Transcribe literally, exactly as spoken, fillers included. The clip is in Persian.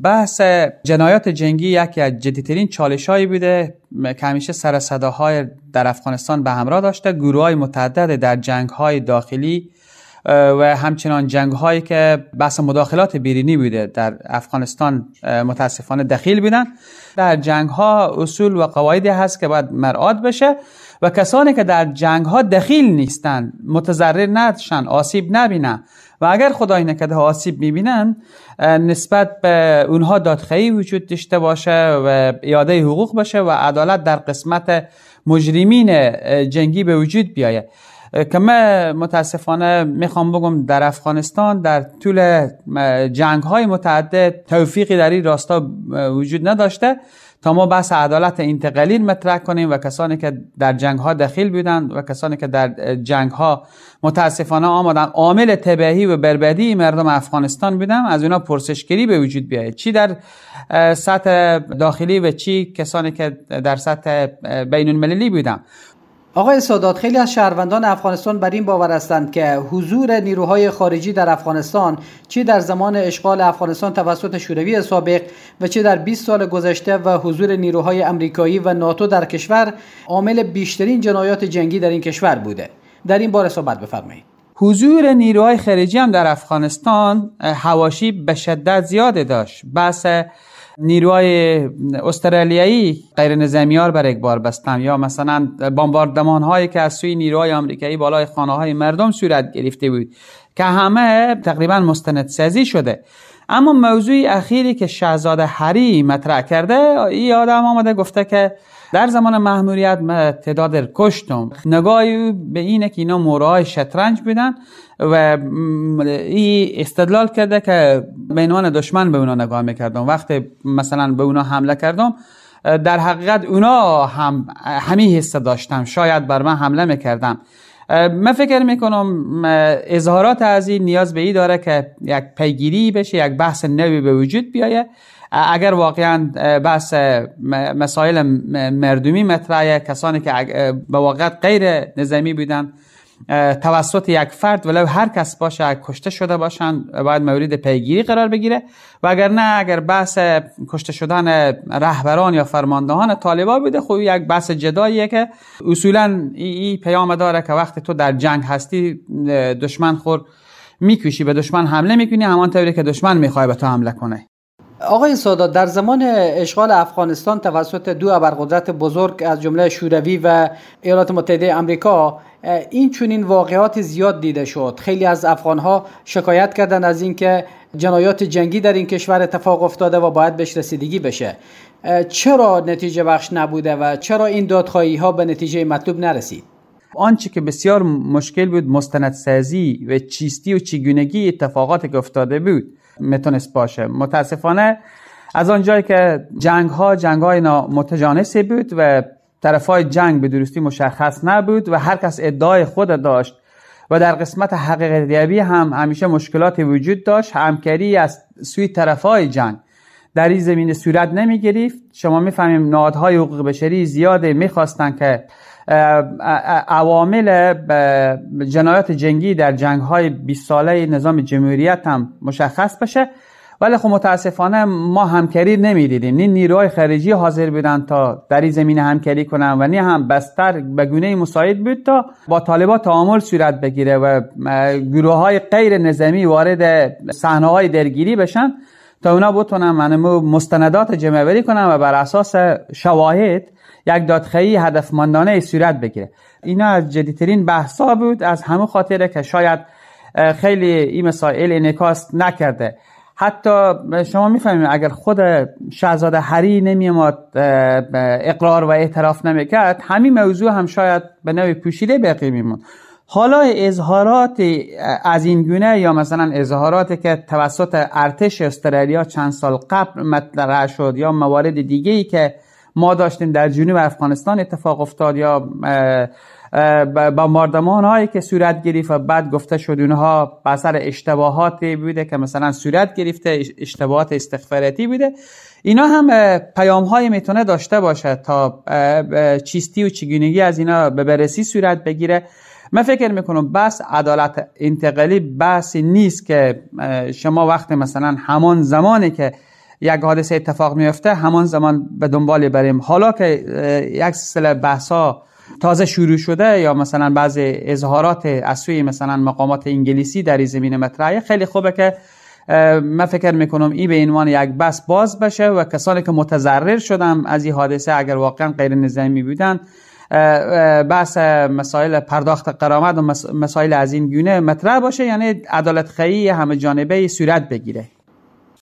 بحث جنایات جنگی یکی از جدیترین چالش‌هایی بوده که همیشه سر صداهای در افغانستان به همراه داشته. گروه‌های متعدد در جنگ‌های داخلی و همچنان جنگ‌هایی که بحث مداخلات بیرونی بوده در افغانستان متاسفانه دخیل بودن. در جنگ‌ها اصول و قواعدی هست که باید مراعات بشه و کسانی که در جنگ‌ها دخیل نیستن متضرر نشن، آسیب نبینن و اگر خدای نکرده آسیب می‌بینن نسبت به اونها دادخواهی وجود داشته باشه و اعاده حقوق بشه و عدالت در قسمت مجرمین جنگی به وجود بیاید. که من متاسفانه میخوام بگم در افغانستان در طول جنگ‌های متعدد توفیقی در این راستا وجود نداشته تا ما بحث عدالت انتقالی مطرح کنیم و کسانی که در جنگ‌ها دخیل بودند و کسانی که در جنگ‌ها متاسفانه آمدن عامل تباهی و بربادی مردم افغانستان بودن از اونا پرسشگری به وجود بیاید، چی در سطح داخلی و چی کسانی که در سطح بین المللی بودن. آقای سادات، خیلی از شهروندان افغانستان بر این باور هستند که حضور نیروهای خارجی در افغانستان چه در زمان اشغال افغانستان توسط شوروی سابق و چه در بیست سال گذشته و حضور نیروهای امریکایی و ناتو در کشور عامل بیشترین جنایات جنگی در این کشور بوده. در این باره صحبت بفرمایید. حضور نیروهای خارجی هم در افغانستان حواشی به شدت زیاده داشت. بحث نیروهای استرالیایی غیر نظامی ها بر یک بار بستن یا مثلا بمباردمان هایی که از سوی نیروهای آمریکایی بالای خانه های مردم صورت گرفته بود که همه تقریبا مستندسازی شده. اما موضوع اخیری که شاهزاده هری مطرح کرده، این آدم آمده گفته که در زمان مأموریت من تعداد کشتم. نگاهی به اینه که اینا مورای شطرنج بودن و این استدلال کرده که به عنوان دشمن به اونا نگاه میکردم. وقتی مثلا به اونا حمله کردم در حقیقت اونا هم همین حس داشتم، شاید بر من حمله میکردم. من فکر میکنم اظهارات از این نیاز به این داره که یک پیگیری بشه، یک بحث نوی به وجود بیایه. اگر واقعا بحث مسائل مردمی مطرحه، کسانی که به واقع غیر نظامی بودن توسط یک فرد ولو هر کس باشه کشته شده باشن باید مورد پیگیری قرار بگیره و اگر نه، اگر بحث کشته شدن رهبران یا فرماندهان طالبان بوده، خب یک بحث جداییه که اصولا این پیام داره که وقتی تو در جنگ هستی دشمن خور میکشی، به دشمن حمله میکنی همانطوری که دشمن میخواد به تو حمله کنه. آقای سادات، در زمان اشغال افغانستان توسط دو ابرقدرت بزرگ از جمله شوروی و ایالات متحده آمریکا این چنین واقعات زیاد دیده شد. خیلی از افغانها شکایت کردند از اینکه جنایات جنگی در این کشور اتفاق افتاده و باید بهش رسیدگی بشه. چرا نتیجه بخش نبوده و چرا این دادخواهی ها به نتیجه مطلوب نرسید؟ آنچه که بسیار مشکل بود مستندسازی و چیستی و چگونگی اتفاقاتی که افتاده بود میتونست باشه. متاسفانه از آنجایی که جنگ ها جنگ های متجانسی بود و طرفای جنگ به درستی مشخص نبود و هر کس ادعای خود داشت و در قسمت حقیقت‌یابی هم همیشه مشکلات وجود داشت، همکاری از سوی طرفای جنگ در این زمینه صورت نمی گرفت. شما میفهمیم نهادهای حقوق بشری زیاده میخواستن که عوامل جنایات جنگی در جنگ‌های بیست ساله نظام جمهوریت هم مشخص بشه، ولی خب متاسفانه ما همکاری نمیدیدیم. نه نیروهای خارجی حاضر بودن تا در این زمینه همکاری کنن و نه هم بستر به گونه مساعد بود تا با طالبان تعامل صورت بگیره و گروه‌های غیر نظامی وارد صحنه‌های درگیری بشن تا اونا بتونن مستندات جمع‌آوری کنن و بر اساس شواهد یک دادخواهی هدفمندانه صورت بگیره. اینا از جدیدترین بحثا بود، از همون خاطره که شاید خیلی این مسائل انعکاس نکرده. حتی شما میفهمید اگر خود شاهزاده هری نمیامد اقرار و اعتراف نمیکرد، همین موضوع هم شاید به نوعی پوشیده باقی میموند. حالا اظهارات از این گونه یا مثلا اظهاراتی که توسط ارتش استرالیا چند سال قبل مطرح شد یا موارد دیگه‌ای که ما داشتیم در جنوب افغانستان اتفاق افتاد یا بمباردمان هایی که صورت گرفت و بعد گفته شد اونها به اثر اشتباهاتی بوده که مثلا صورت گرفته، اشتباهات استخباراتی بوده، اینا هم پیام هایی میتونه داشته باشه تا چیستی و چگونگی از اینا به بررسی صورت بگیره. من فکر میکنم بس عدالت انتقالی بحثی نیست که شما وقت مثلا همان زمانی که یک حادثه اتفاق میفته همان زمان به دنبال بریم. حالا که یک سلسله بحثا تازه شروع شده یا مثلا بعضی اظهارات از سوی مثلا مقامات انگلیسی در این زمینه مطرحه، خیلی خوبه که من فکر میکنم این به عنوان یک بحث باز بشه و کسانی که متضرر شدن از این حادثه اگر واقعا غیر نظامی بودن بحث مسائل پرداخت غرامت و مسائل از این گونه مطرح باشه، یعنی عدالت خواهی همه جانبه صورت بگیره.